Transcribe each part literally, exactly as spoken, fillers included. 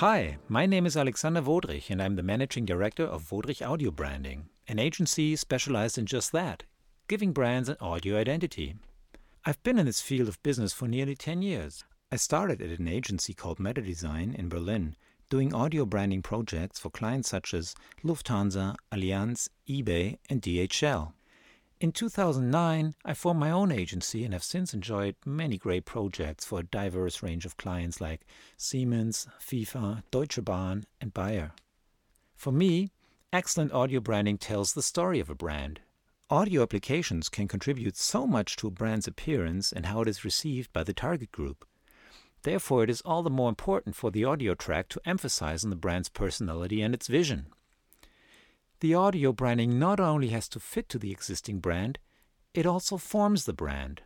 Hi, my name is Alexander Wodrich and I'm the Managing Director of Wodrich Audio Branding, an agency specialized in just that, giving brands an audio identity. I've been in this field of business for nearly ten years. I started at an agency called Meta Design in Berlin, doing audio branding projects for clients such as Lufthansa, Allianz, eBay, and D H L. In two thousand nine, I formed my own agency and have since enjoyed many great projects for a diverse range of clients like Siemens, FIFA, Deutsche Bahn, and Bayer. For me, excellent audio branding tells the story of a brand. Audio applications can contribute so much to a brand's appearance and how it is received by the target group. Therefore, it is all the more important for the audio track to emphasize on the brand's personality and its vision. The audio branding not only has to fit to the existing brand, it also forms the brand.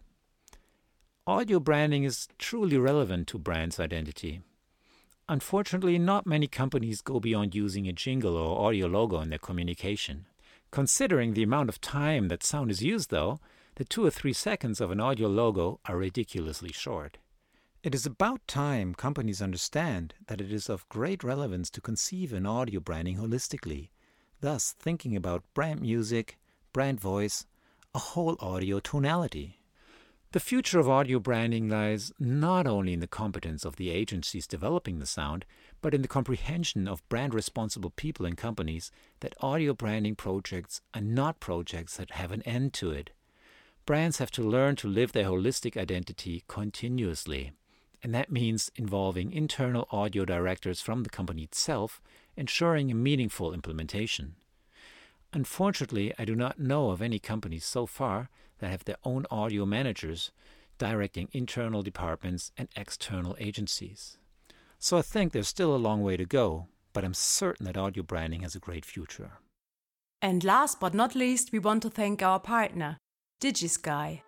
Audio branding is truly relevant to brand's identity. Unfortunately, not many companies go beyond using a jingle or audio logo in their communication. Considering the amount of time that sound is used, though, the two or three seconds of an audio logo are ridiculously short. It is about time companies understand that it is of great relevance to conceive an audio branding holistically, thus thinking about brand music, brand voice, a whole audio tonality. The future of audio branding lies not only in the competence of the agencies developing the sound, but in the comprehension of brand-responsible people and companies that audio branding projects are not projects that have an end to it. Brands have to learn to live their holistic identity continuously, and that means involving internal audio directors from the company itself, ensuring a meaningful implementation. Unfortunately, I do not know of any companies so far that have their own audio managers directing internal departments and external agencies. So I think there's still a long way to go, but I'm certain that audio branding has a great future. And last but not least, we want to thank our partner, DigiSky.